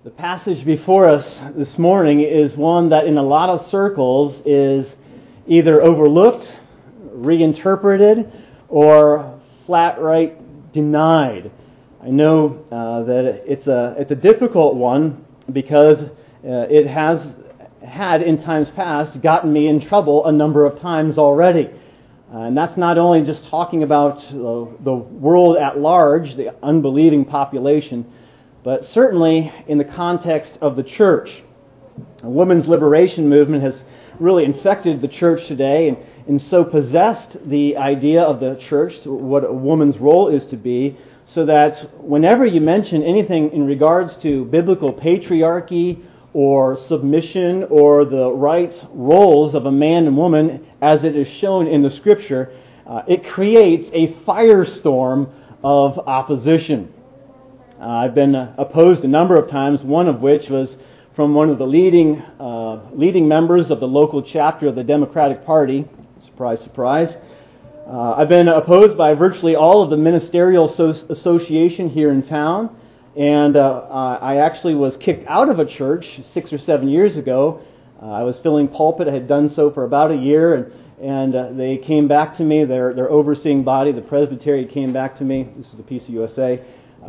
The passage before us this morning is one that in a lot of circles is either overlooked, reinterpreted, or flat right denied. I know that it's a difficult one because it has had in times past gotten me in trouble a number of times already. And that's not only just talking about the world at large, the unbelieving population, but certainly in the context of the church. The women's liberation movement has really infected the church today and so possessed the idea of the church, what a woman's role is to be, so that whenever you mention anything in regards to biblical patriarchy or submission or the rights roles of a man and woman as it is shown in the Scripture, it creates a firestorm of opposition. I've been opposed a number of times, one of which was from one of the leading members of the local chapter of the Democratic Party. Surprise, surprise. I've been opposed by virtually all of the ministerial association here in town, and I actually was kicked out of a church 6 or 7 years ago. I was filling pulpit. I had done so for about a year, and they came back to me. Their overseeing body, the Presbytery, came back to me. This is the PCUSA.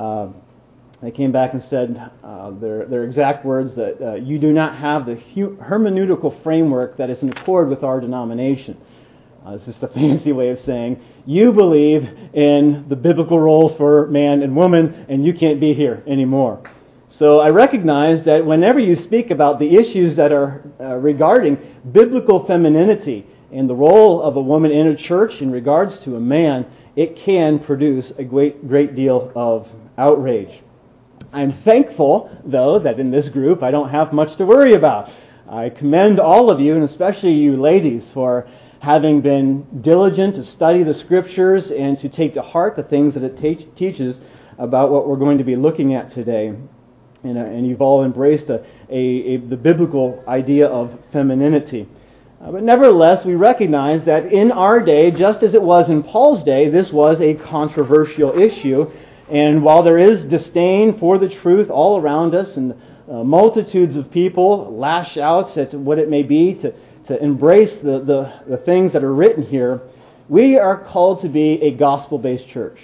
They came back and said their exact words that you do not have the hermeneutical framework that is in accord with our denomination. It's just a fancy way of saying you believe in the biblical roles for man and woman, and you can't be here anymore. So I recognize that whenever you speak about the issues that are regarding biblical femininity and the role of a woman in a church in regards to a man, it can produce a great deal of outrage. I'm thankful, though, that in this group I don't have much to worry about. I commend all of you, and especially you ladies, for having been diligent to study the Scriptures and to take to heart the things that it teaches about what we're going to be looking at today. And you've all embraced the biblical idea of femininity. But nevertheless, we recognize that in our day, just as it was in Paul's day, this was a controversial issue. And while there is disdain for the truth all around us, and multitudes of people lash out at what it may be to embrace the things that are written here, we are called to be a gospel-based church.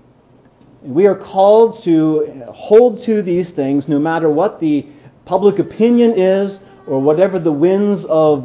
And we are called to hold to these things no matter what the public opinion is or whatever the whims of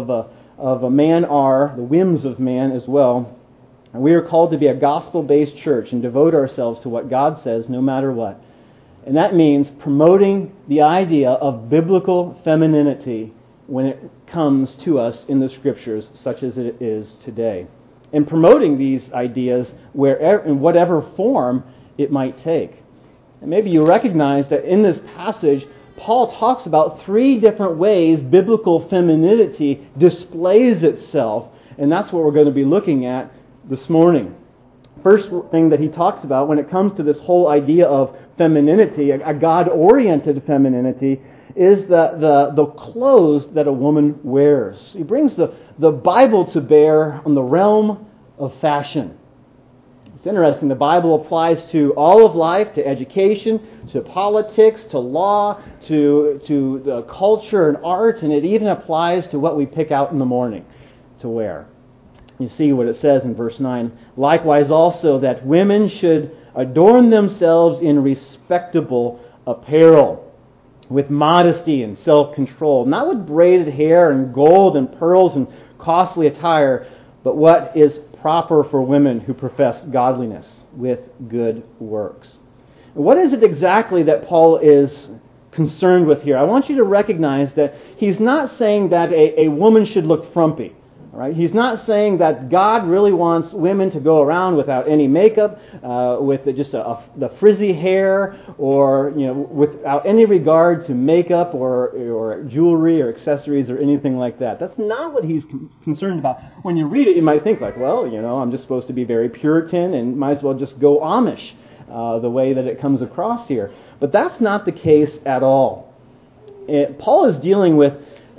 a man are, the whims of man as well. And we are called to be a gospel-based church and devote ourselves to what God says no matter what. And that means promoting the idea of biblical femininity when it comes to us in the Scriptures, such as it is today. And promoting these ideas in whatever form it might take. And maybe you recognize that in this passage, Paul talks about 3 different ways biblical femininity displays itself. And that's what we're going to be looking at this morning. First thing that he talks about when it comes to this whole idea of femininity, a God-oriented femininity, is the clothes that a woman wears. He brings the Bible to bear on the realm of fashion. It's interesting, the Bible applies to all of life, to education, to politics, to law, to the culture and art, and it even applies to what we pick out in the morning to wear. You see what it says in verse 9. Likewise also that women should adorn themselves in respectable apparel, with modesty and self-control, not with braided hair and gold and pearls and costly attire, but what is proper for women who profess godliness with good works. And what is it exactly that Paul is concerned with here? I want you to recognize that he's not saying that a woman should look frumpy. Right? He's not saying that God really wants women to go around without any makeup, with just the frizzy hair, or without any regard to makeup or jewelry or accessories or anything like that. That's not what he's concerned about. When you read it, you might think like, well, I'm just supposed to be very Puritan and might as well just go Amish, the way that it comes across here. But that's not the case at all. Paul is dealing with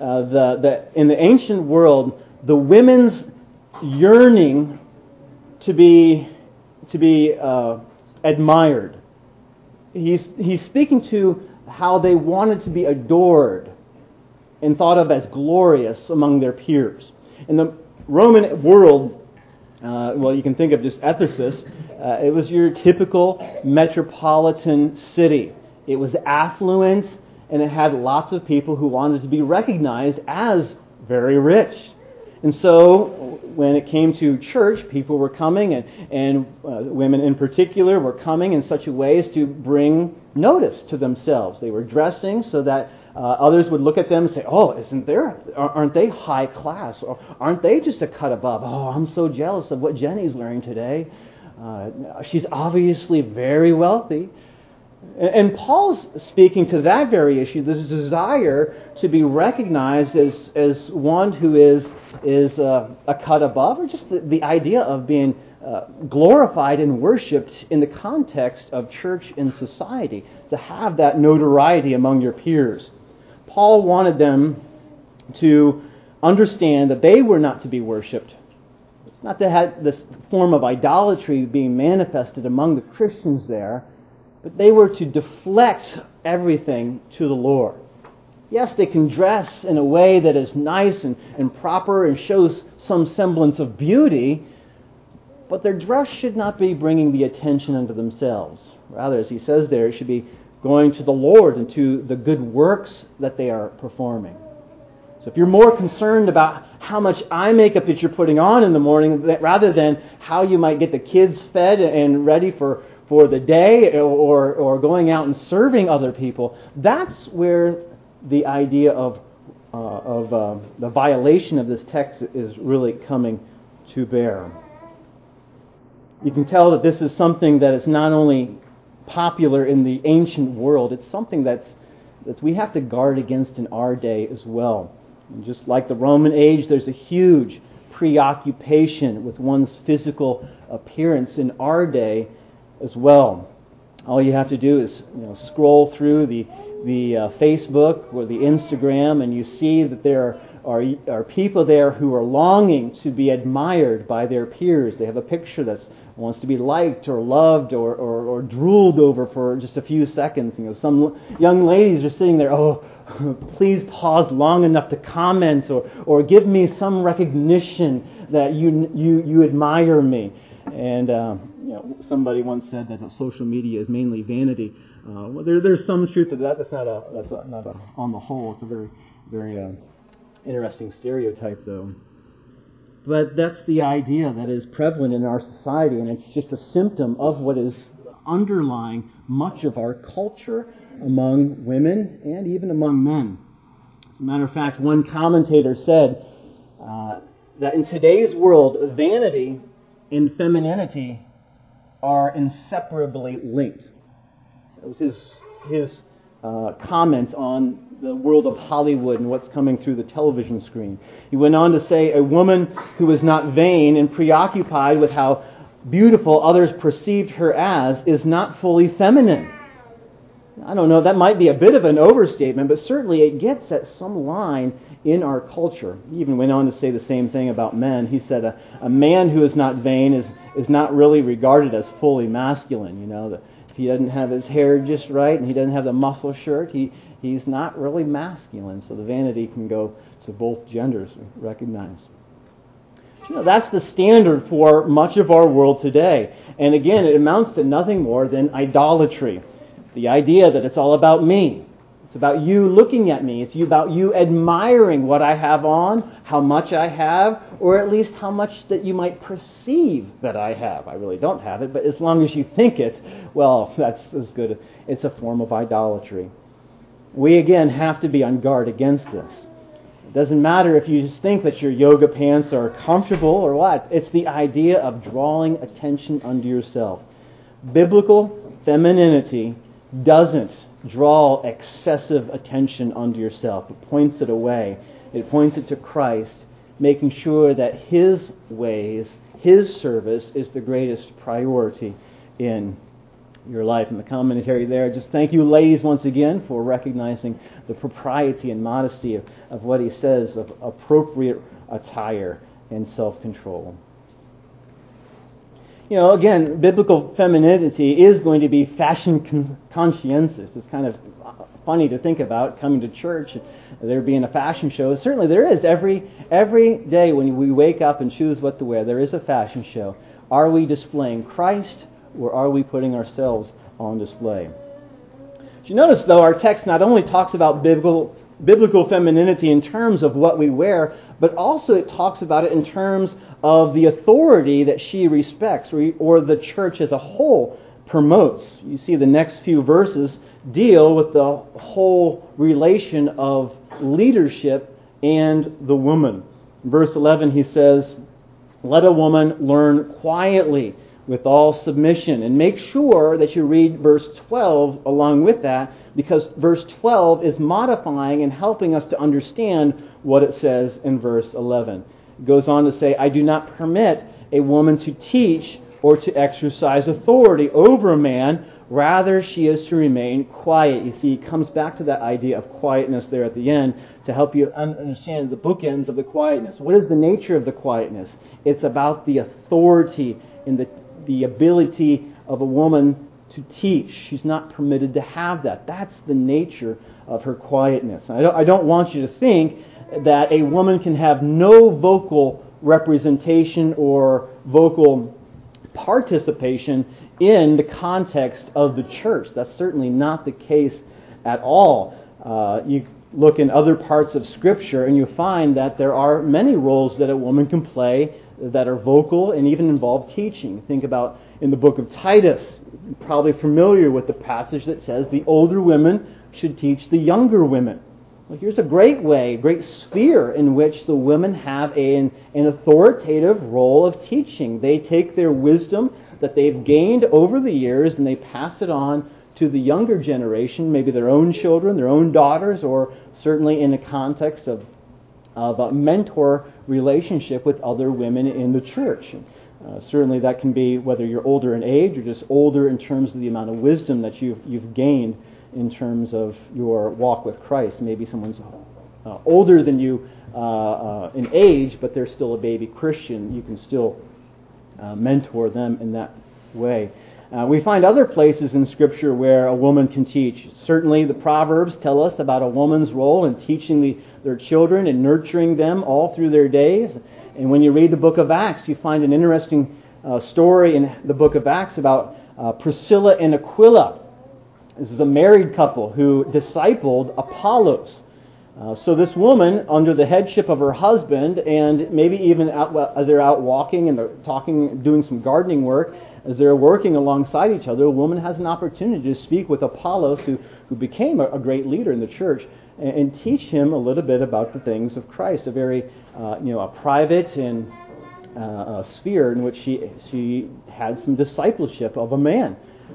in the ancient world, the women's yearning to be admired. He's speaking to how they wanted to be adored and thought of as glorious among their peers. In the Roman world, you can think of just Ephesus. It was your typical metropolitan city. It was affluent, and it had lots of people who wanted to be recognized as very rich. And so when it came to church, people were coming, and women in particular were coming in such a way as to bring notice to themselves. They were dressing so that others would look at them and say, "Oh, aren't they high class? Or aren't they just a cut above? Oh, I'm so jealous of what Jenny's wearing today. She's obviously very wealthy." And Paul's speaking to that very issue, this desire to be recognized as one who is a cut above, or just the idea of being glorified and worshipped in the context of church and society, to have that notoriety among your peers. Paul wanted them to understand that they were not to be worshipped. It's not to have this form of idolatry being manifested among the Christians there, but they were to deflect everything to the Lord. Yes, they can dress in a way that is nice and proper and shows some semblance of beauty, but their dress should not be bringing the attention unto themselves. Rather, as he says there, it should be going to the Lord and to the good works that they are performing. So if you're more concerned about how much eye makeup that you're putting on in the morning rather than how you might get the kids fed and ready for the day or going out and serving other people, that's where the idea of the violation of this text is really coming to bear. You can tell that this is something that is not only popular in the ancient world, it's something that we have to guard against in our day as well. And just like the Roman age, there's a huge preoccupation with one's physical appearance in our day as well. All you have to do is scroll through the Facebook or the Instagram, and you see that there are people there who are longing to be admired by their peers. They have a picture that wants to be liked or loved or drooled over for just a few seconds. Some young ladies are sitting there, "Oh, please pause long enough to comment or give me some recognition that you admire me." And somebody once said that social media is mainly vanity. There's some truth to that. That's not on the whole. It's a very, very interesting stereotype, though. But that's the idea that is prevalent in our society, and it's just a symptom of what is underlying much of our culture among women and even among men. As a matter of fact, one commentator said that in today's world, vanity and femininity are inseparably linked. That was his comment on the world of Hollywood and what's coming through the television screen. He went on to say, "A woman who is not vain and preoccupied with how beautiful others perceived her as is not fully feminine." I don't know, that might be a bit of an overstatement, but certainly it gets at some line in our culture. He even went on to say the same thing about men. He said a man who is not vain is not really regarded as fully masculine. If he doesn't have his hair just right and he doesn't have the muscle shirt, he's not really masculine. So the vanity can go to both genders, we recognize. That's the standard for much of our world today. And again, it amounts to nothing more than idolatry. The idea that it's all about me. It's about you looking at me. It's about you admiring what I have on, how much I have, or at least how much that you might perceive that I have. I really don't have it, but as long as you think it, well, that's as good. It's a form of idolatry. We, again, have to be on guard against this. It doesn't matter if you just think that your yoga pants are comfortable or what. It's the idea of drawing attention unto yourself. Biblical femininity doesn't draw excessive attention unto yourself. It points it away. It points it to Christ, making sure that His ways, His service is the greatest priority in your life. And the commentary there, just thank you, ladies, once again for recognizing the propriety and modesty of what he says of appropriate attire and self-control. Again, biblical femininity is going to be fashion conscientious. It's kind of funny to think about coming to church, there being a fashion show. Certainly there is. Every day when we wake up and choose what to wear, there is a fashion show. Are we displaying Christ, or are we putting ourselves on display? You notice, though, our text not only talks about biblical femininity in terms of what we wear, but also it talks about it in terms of the authority that she respects, or the church as a whole promotes. You see the next few verses deal with the whole relation of leadership and the woman. In verse 11 he says, "Let a woman learn quietly with all submission." And make sure that you read verse 12 along with that, because verse 12 is modifying and helping us to understand what it says in verse 11. It goes on to say, "I do not permit a woman to teach or to exercise authority over a man. Rather, she is to remain quiet." You see, it comes back to that idea of quietness there at the end to help you understand the bookends of the quietness. What is the nature of the quietness? It's about the authority and the ability of a woman to teach. She's not permitted to have that. That's the nature of her quietness. I don't want you to think that a woman can have no vocal representation or vocal participation in the context of the church. That's certainly not the case at all. You look in other parts of Scripture and you find that there are many roles that a woman can play that are vocal and even involve teaching. Think about in the book of Titus. You're probably familiar with the passage that says the older women should teach the younger women. Well, here's a great sphere in which the women have an authoritative role of teaching. They take their wisdom that they've gained over the years and they pass it on to the younger generation, maybe their own children, their own daughters, or certainly in the context of a mentor relationship with other women in the church. Certainly that can be whether you're older in age or just older in terms of the amount of wisdom that you've gained in terms of your walk with Christ. Maybe someone's older than you in age, but they're still a baby Christian. You can still mentor them in that way. We find other places in Scripture where a woman can teach. Certainly the Proverbs tell us about a woman's role in teaching their children and nurturing them all through their days. And when you read the book of Acts, you find an interesting story in the book of Acts about Priscilla and Aquila. This is a married couple who discipled Apollos. So this woman, under the headship of her husband, and maybe even as they're out walking and they're talking, doing some gardening work, as they're working alongside each other, a woman has an opportunity to speak with Apollos, who became a great leader in the church, and teach him a little bit about the things of Christ, a very a private and sphere in which she had some discipleship of a man.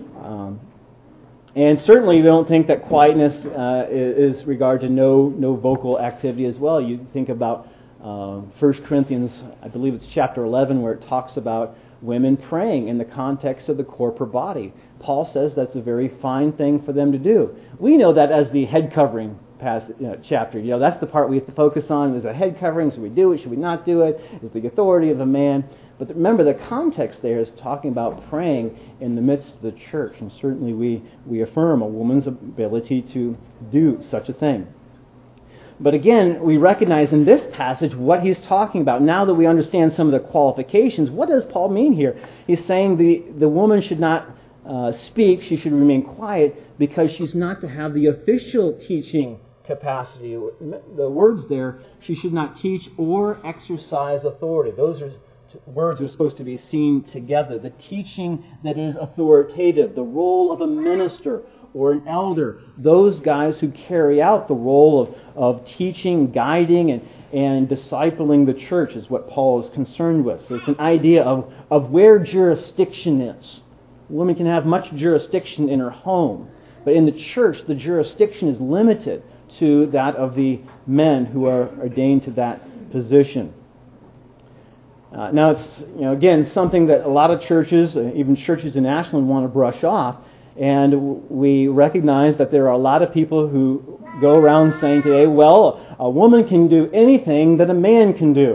And certainly we don't think that quietness is regard to no vocal activity as well. You think about 1 Corinthians, I believe it's chapter 11, where it talks about women praying in the context of the corporate body. Paul says that's a very fine thing for them to do. We know that as the head covering chapter. That's the part we have to focus on. Is a head covering? Should we do it? Should we not do it? Is the authority of a man? But remember, the context there is talking about praying in the midst of the church, and certainly we affirm a woman's ability to do such a thing. But again, we recognize in this passage what he's talking about. Now that we understand some of the qualifications, what does Paul mean here? He's saying the woman should not speak, she should remain quiet, because she's not to have the official teaching capacity. The words there, she should not teach or exercise authority. Those words are supposed to be seen together. The teaching that is authoritative, the role of a minister or an elder, those guys who carry out the role of teaching, guiding, and discipling the church is what Paul is concerned with. So it's an idea of where jurisdiction is. A woman can have much jurisdiction in her home, but in the church, the jurisdiction is limited to that of the men who are ordained to that position. Now it's again something that a lot of churches, even churches in Ashland, want to brush off, and we recognize that there are a lot of people who go around saying today, well, a woman can do anything that a man can do.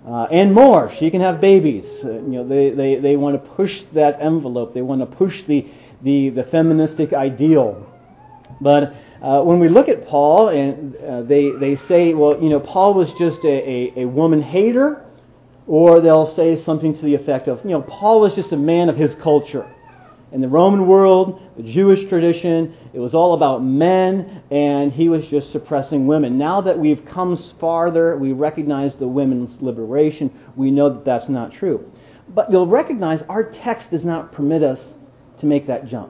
And more. She can have babies. They want to push that envelope. They want to push the feministic ideal. But when we look at Paul, and they say, well, Paul was just a woman hater, or they'll say something to the effect of, Paul was just a man of his culture. In the Roman world, the Jewish tradition, it was all about men, and he was just suppressing women. Now that we've come farther, we recognize the women's liberation, we know that that's not true. But you'll recognize our text does not permit us to make that jump.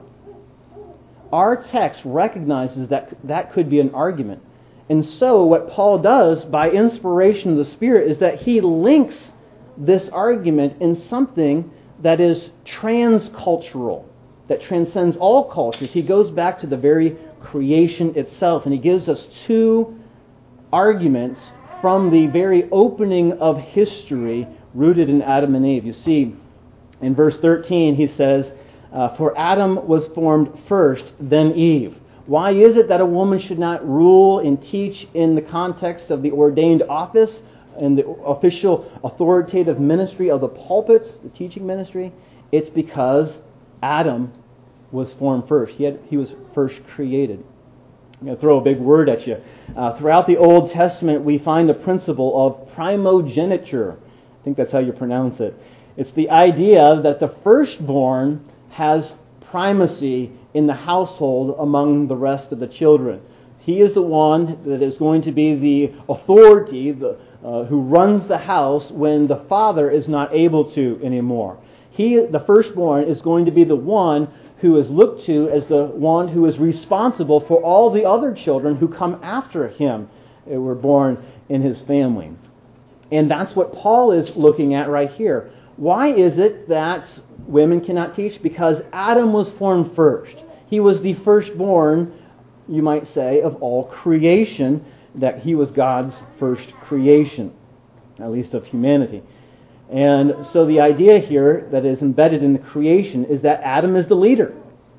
Our text recognizes that that could be an argument. And so what Paul does, by inspiration of the Spirit, is that he links this argument in something that is transcultural, that transcends all cultures. He goes back to the very creation itself, and he gives us two arguments from the very opening of history rooted in Adam and Eve. You see, in verse 13 he says, for Adam was formed first, then Eve. Why is it that a woman should not rule and teach in the context of the ordained office and the official authoritative ministry of the pulpit, the teaching ministry? It's because Adam was formed first. He was first created. I'm going to throw a big word at you. Throughout the Old Testament, we find the principle of primogeniture. I think that's how you pronounce it. It's the idea that the firstborn has primacy in the household among the rest of the children. He is the one that is going to be the authority, who runs the house when the father is not able to anymore. He, the firstborn, is going to be the one who is looked to as the one who is responsible for all the other children who come after him, who were born in his family. And that's what Paul is looking at right here. Why is it that women cannot teach? Because Adam was formed first. He was the firstborn, you might say, of all creation, that he was God's first creation, at least of humanity. And so the idea here that is embedded in the creation is that Adam is the leader.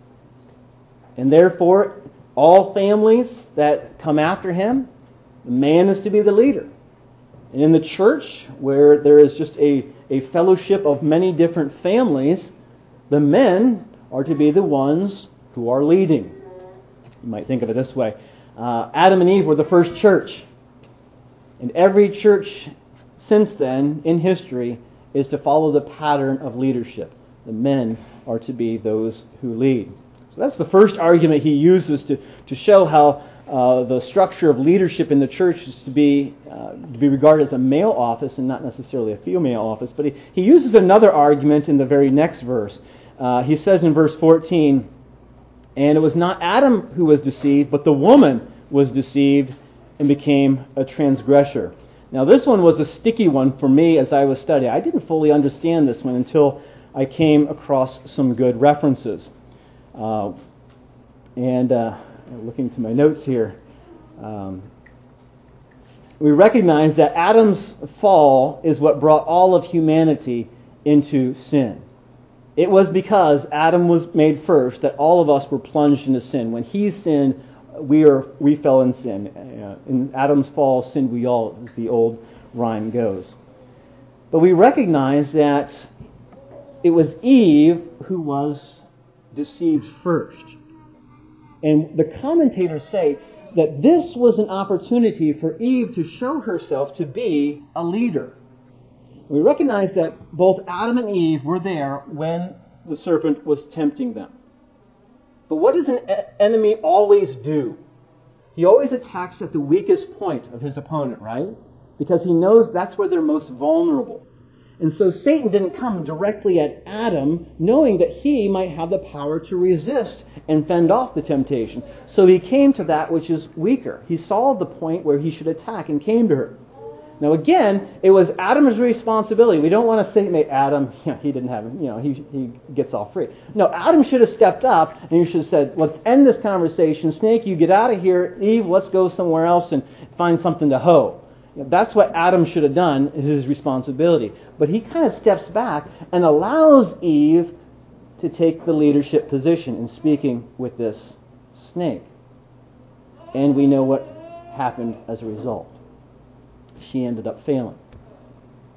And therefore, all families that come after him, the man is to be the leader. And in the church, where there is just a fellowship of many different families, the men are to be the ones who are leading. You might think of it this way. Adam and Eve were the first church. And every church since then, in history, is to follow the pattern of leadership. The men are to be those who lead. So that's the first argument he uses to show how the structure of leadership in the church is to be regarded as a male office and not necessarily a female office. But he uses another argument in the very next verse. He says in verse 14, and it was not Adam who was deceived, but the woman was deceived and became a transgressor. Now this one was a sticky one for me as I was studying. I didn't fully understand this one until I came across some good references. Looking to my notes here, we recognize that Adam's fall is what brought all of humanity into sin. It was because Adam was made first that all of us were plunged into sin. When he sinned, we fell in sin. In Adam's fall, sinned we all, as the old rhyme goes. But we recognize that it was Eve who was deceived first. And the commentators say that this was an opportunity for Eve to show herself to be a leader. We recognize that both Adam and Eve were there when the serpent was tempting them. But what does an enemy always do? He always attacks at the weakest point of his opponent, right? Because he knows that's where they're most vulnerable. And so Satan didn't come directly at Adam, knowing that he might have the power to resist and fend off the temptation. So he came to that which is weaker. He saw the point where he should attack and came to her. Now again, it was Adam's responsibility. We don't want to say, Adam, he didn't have it, he gets all free. No, Adam should have stepped up and he should have said, let's end this conversation. Snake, you get out of here. Eve, let's go somewhere else and find something to hoe. That's what Adam should have done, is his responsibility. But he kind of steps back and allows Eve to take the leadership position in speaking with this snake. And we know what happened as a result. She ended up failing.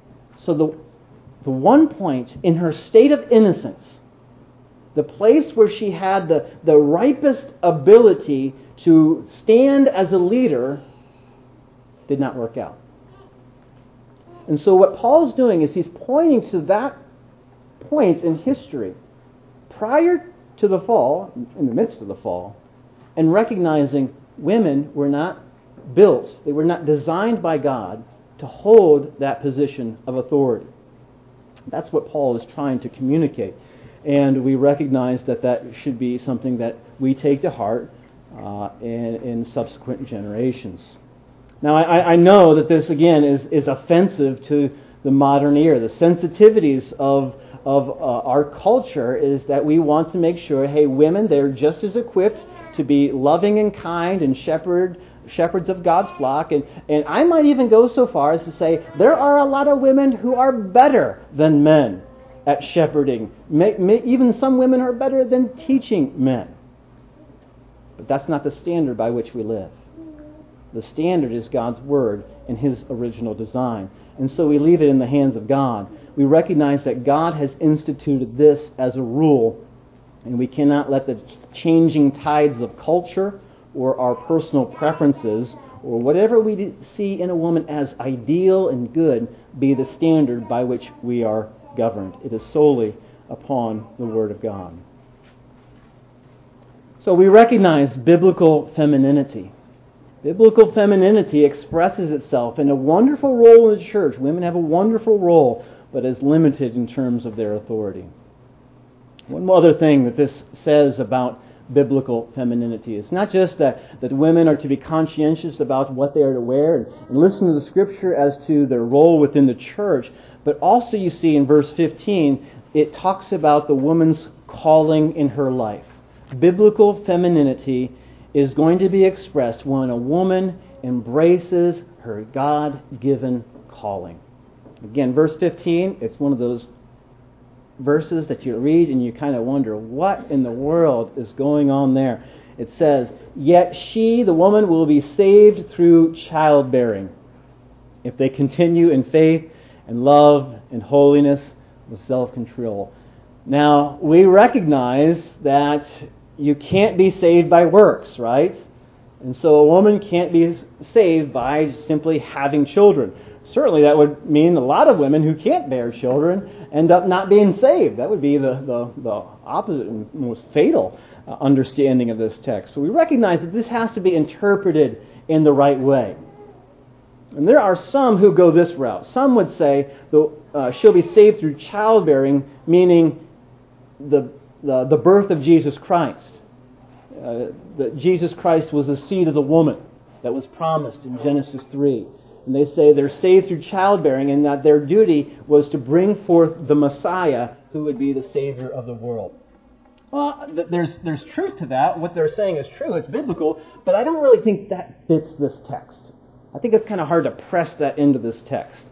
So the one point in her state of innocence, the place where she had the ripest ability to stand as a leader, did not work out. And so what Paul's doing is he's pointing to that point in history prior to the fall, in the midst of the fall, and recognizing women were not built, they were not designed by God to hold that position of authority. That's what Paul is trying to communicate. And we recognize that that should be something that we take to heart in subsequent generations. Now, I know that this, again, is offensive to the modern ear. The sensitivities of our culture is that we want to make sure, hey, women, they're just as equipped to be loving and kind and shepherds of God's flock. And I might even go so far as to say there are a lot of women who are better than men at shepherding. Even some women are better than teaching men. But that's not the standard by which we live. The standard is God's Word and His original design. And so we leave it in the hands of God. We recognize that God has instituted this as a rule, and we cannot let the changing tides of culture or our personal preferences or whatever we see in a woman as ideal and good be the standard by which we are governed. It is solely upon the Word of God. So we recognize biblical femininity. Biblical femininity expresses itself in a wonderful role in the church. Women have a wonderful role, but is limited in terms of their authority. One other thing that this says about biblical femininity is not just that women are to be conscientious about what they are to wear and listen to the Scripture as to their role within the church, but also you see in verse 15, it talks about the woman's calling in her life. Biblical femininity is going to be expressed when a woman embraces her God-given calling. Again, verse 15, it's one of those verses that you read and you kind of wonder, what in the world is going on there? It says, "Yet she, the woman, will be saved through childbearing, if they continue in faith and love and holiness with self-control." Now, we recognize that you can't be saved by works, right? And so a woman can't be saved by simply having children. Certainly that would mean a lot of women who can't bear children end up not being saved. That would be the opposite and most fatal understanding of this text. So we recognize that this has to be interpreted in the right way. And there are some who go this route. Some would say she'll be saved through childbearing, meaning the birth of Jesus Christ. That Jesus Christ was the seed of the woman that was promised in Genesis 3. And they say they're saved through childbearing and that their duty was to bring forth the Messiah who would be the Savior of the world. Well, there's truth to that. What they're saying is true. It's biblical. But I don't really think that fits this text. I think it's kind of hard to press that into this text.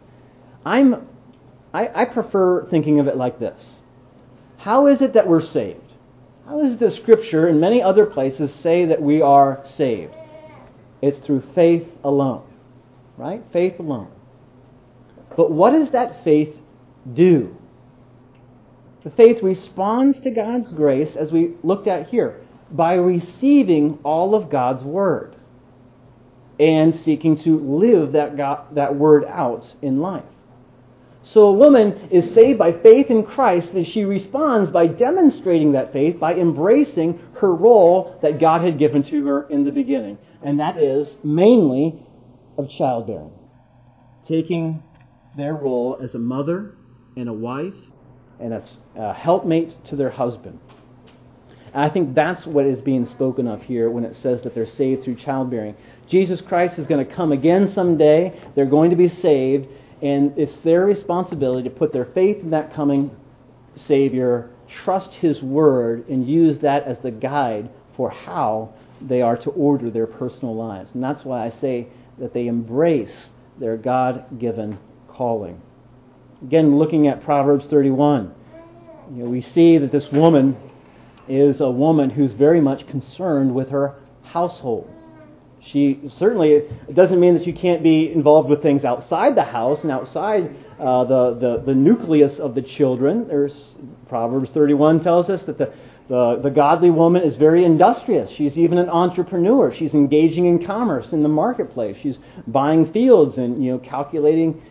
I prefer thinking of it like this. How is it that we're saved? How is it that Scripture and many other places say that we are saved? It's through faith alone. Right? Faith alone. But what does that faith do? The faith responds to God's grace, as we looked at here, by receiving all of God's Word and seeking to live that Word out in life. So a woman is saved by faith in Christ, and she responds by demonstrating that faith, by embracing her role that God had given to her in the beginning. And that is mainly of childbearing. Taking their role as a mother and a wife and a helpmate to their husband. And I think that's what is being spoken of here when it says that they're saved through childbearing. Jesus Christ is going to come again someday. They're going to be saved. And it's their responsibility to put their faith in that coming Savior, trust His Word, and use that as the guide for how they are to order their personal lives. And that's why I say that they embrace their God-given calling. Again, looking at Proverbs 31, we see that this woman is a woman who's very much concerned with her household. It doesn't mean that you can't be involved with things outside the house and outside the nucleus of the children. There's Proverbs 31 tells us that the godly woman is very industrious. She's even an entrepreneur. She's engaging in commerce in the marketplace. She's buying fields and calculating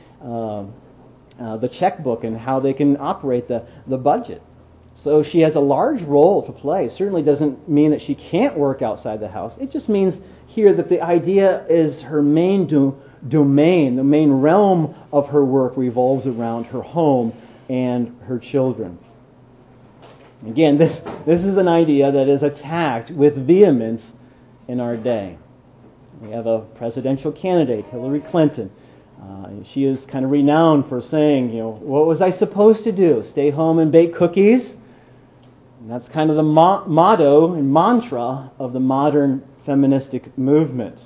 the checkbook and how they can operate the budget. So she has a large role to play. It certainly doesn't mean that she can't work outside the house. It just means here that the idea is her main domain, the main realm of her work revolves around her home and her children. Again, this is an idea that is attacked with vehemence in our day. We have a presidential candidate, Hillary Clinton. She is kind of renowned for saying, what was I supposed to do? Stay home and bake cookies? And that's kind of the motto and mantra of the modern feministic movement.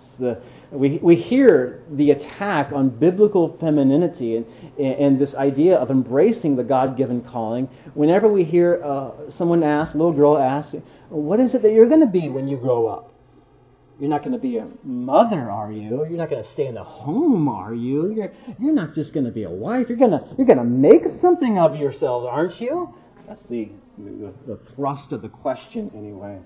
We hear the attack on biblical femininity and this idea of embracing the God-given calling whenever we hear someone ask, a little girl ask, what is it that you're going to be when you grow up? You're not going to be a mother, are you? You're not going to stay in the home, are you? You're not just going to be a wife. You're going to make something of yourself, aren't you? That's the thrust of the question, anyway.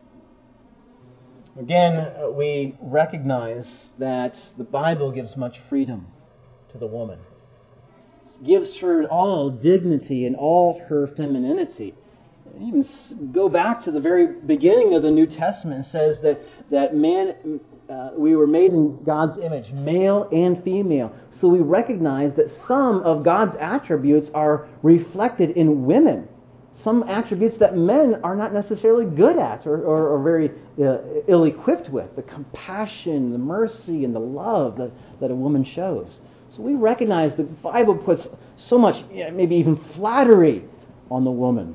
Again, we recognize that the Bible gives much freedom to the woman. It gives her all dignity and all her femininity. Even go back to the very beginning of the New Testament. It says that man, we were made in God's image, male and female. So we recognize that some of God's attributes are reflected in women. Some attributes that men are not necessarily good at or very ill-equipped with. The compassion, the mercy, and the love that a woman shows. So we recognize that the Bible puts so much, maybe even flattery on the woman.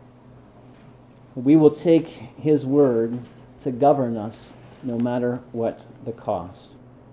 We will take His Word to govern us no matter what the cost.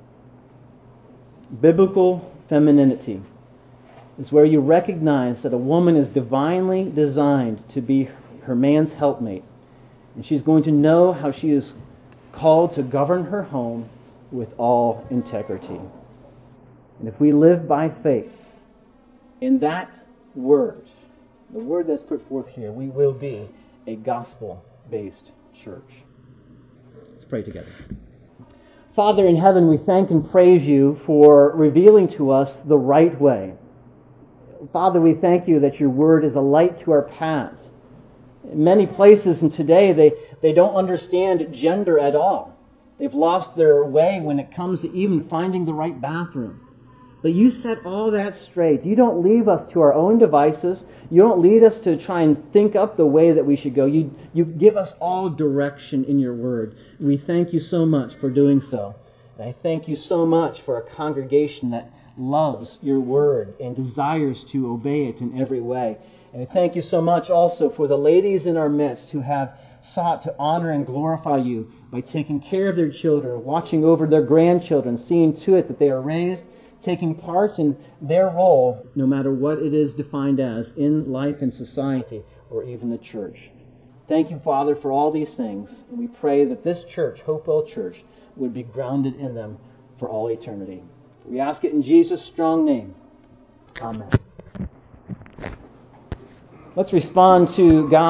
Biblical femininity is where you recognize that a woman is divinely designed to be her man's helpmate. And she's going to know how she is called to govern her home with all integrity. And if we live by faith in that word, the word that's put forth here, we will be a gospel-based church. Let's pray together. Father in heaven, we thank and praise you for revealing to us the right way. Father, we thank you that your word is a light to our paths. In many places in today, they don't understand gender at all. They've lost their way when it comes to even finding the right bathroom. But you set all that straight. You don't leave us to our own devices. You don't lead us to try and think up the way that we should go. You give us all direction in your word. We thank you so much for doing so. And I thank you so much for a congregation that loves your word and desires to obey it in every way. And I thank you so much also for the ladies in our midst who have sought to honor and glorify you by taking care of their children, watching over their grandchildren, seeing to it that they are raised, taking part in their role, no matter what it is defined as, in life and society or even the church. Thank you, Father, for all these things. And we pray that this church, Hopewell Church, would be grounded in them for all eternity. We ask it in Jesus' strong name. Amen. Let's respond to God.